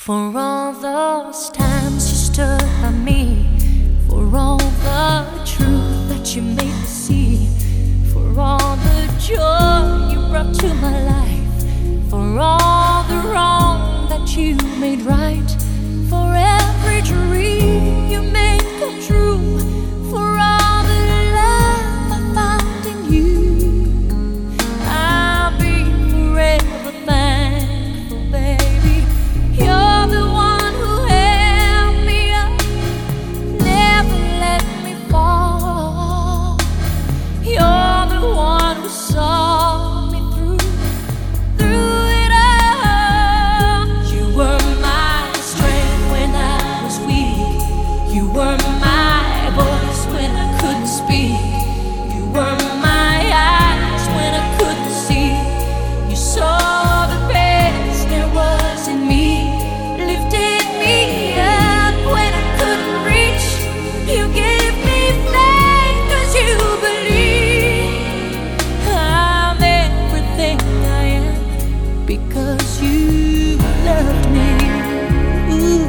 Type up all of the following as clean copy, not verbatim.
For all those times you stood by me, for all the truth that you made me see, for all the joy you brought to my life, for all the wrong that you made right, for every dream you made come true, for all the love I found in you, I'll be forever thankful, baby. You're the one who held me up, never let me fall. You're the one who saw me through it all. You were my strength when I was weak. You were my voice when I couldn't speak. You were my eyes when I couldn't see. You saw the best there was in me, lifted me up when I couldn't reach. You gave me faith 'cause you believe I'm everything I am because you loved me. Ooh,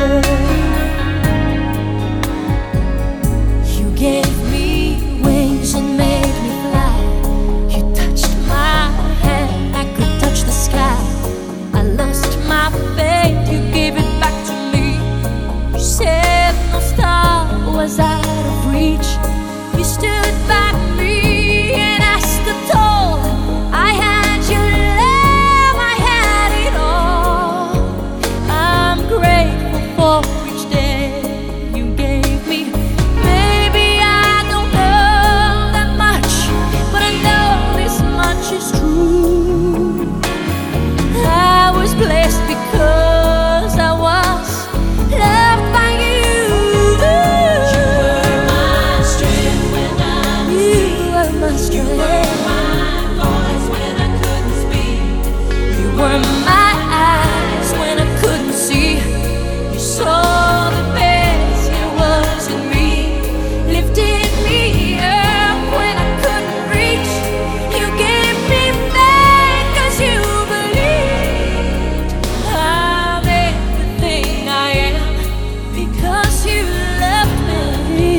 you gave me wings and made me fly. You touched my hand, I could touch the sky. I lost my faith, you gave it back to me. You said no star was out of reach. You stood by me and I stood tall. I had your love, I had it all. I'm grateful for each day you gave me. Maybe I don't know that much, but I know this much is true. I was blessed because I was loved by you. You were my strength when I was weak. You were my strength. You were my voice when I couldn't speak. You were my eyes when I couldn't see. You saw the best there was in me, lifted me up when I couldn't reach. You gave me faith 'cause you believed I'm everything I am because you loved me.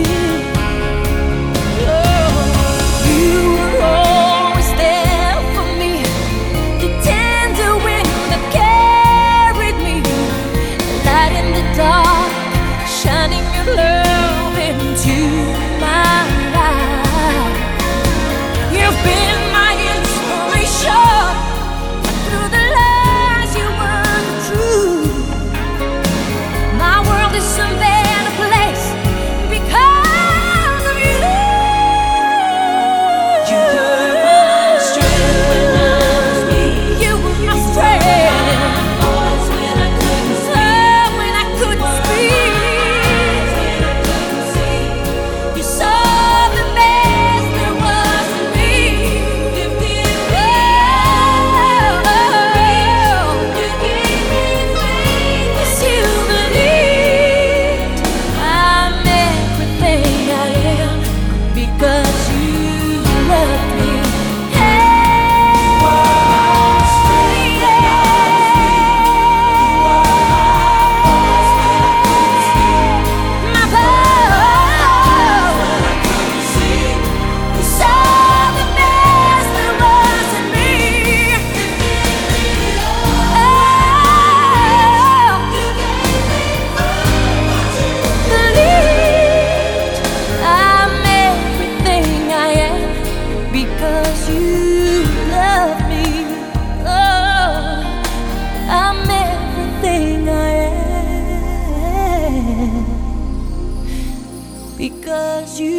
Oh, you were always there for me, the tender wind that carried me, light in the dark, shining your love into my life. You've been my inspiration through the lies you were true. My world is a better place because of you. You were my strength when I was weak. You were my strength. Voice when I couldn't speak. When I couldn't speak. When I couldn't see. You saw the best there was in me. Lifted me up. You gave me faith 'cause you believed I'm everything I am because you loved me. My voice. You saw the best there was in me. Believed I'm everything I am because you love me. Oh, I'm everything I am because you